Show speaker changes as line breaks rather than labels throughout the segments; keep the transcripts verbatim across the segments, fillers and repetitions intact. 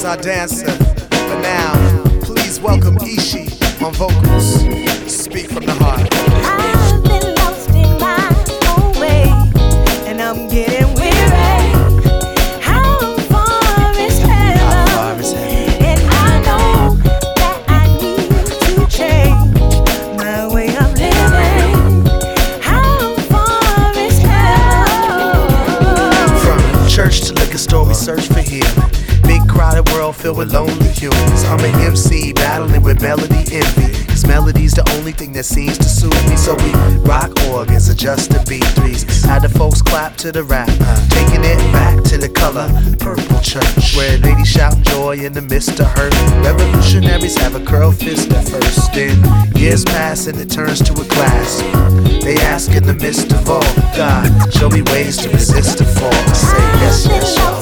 our dancer. But now, please welcome Ishi on vocals. Speak from the heart.
I've been lost in my own way, and I'm getting weary. How far is heaven?
How far is heaven?
And I know that I need to change my way of living. How far is heaven?
From church to liquor store, we search for healing. Big crowded world filled with lonely humans. I'm an M C battling with melody envy. Cause melody's the only thing that seems to soothe me. So we rock organs, adjust the B threes. Had the folks clap to the rap, taking it back to the color purple church, where ladies shout joy in the midst of hurt. Revolutionaries have a curled fist at first, then years pass and it turns to a class. They ask in the midst of all, God, show me ways to resist the fall. I say yes, yes, y'all.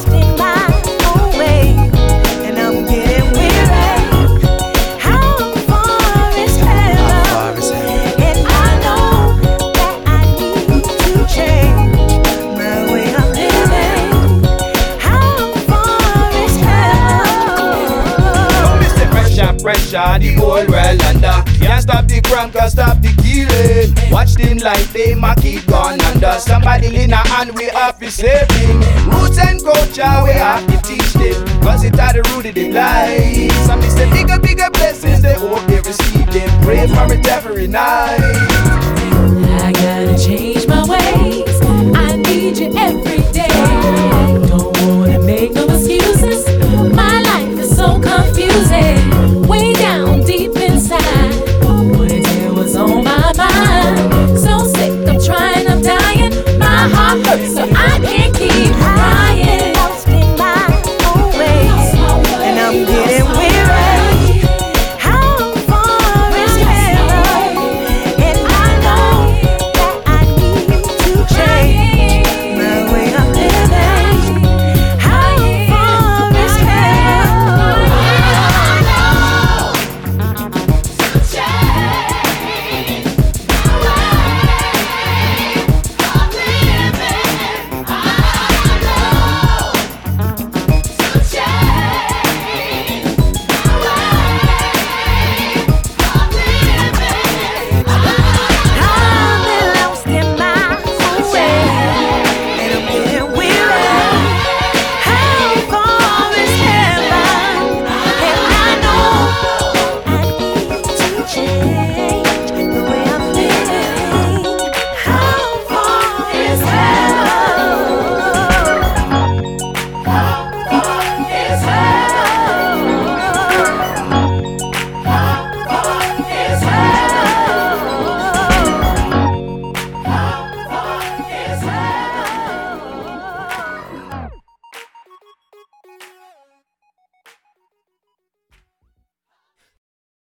And I'm getting weary. How far is heaven? And I know that I need to change my way of living. How far is heaven?
Don't miss the pressure, pressure, the whole world under. Can't stop the crime, can't stop the killing. Watch them like they ma keep gone under. Somebody in a hand, we have to save him. Roots and culture, we have to teach them. Cause it are the root of their life. Some is the bigger, bigger blessings, they hope they receive them. Pray for it every night.
I gotta change my ways. I need you every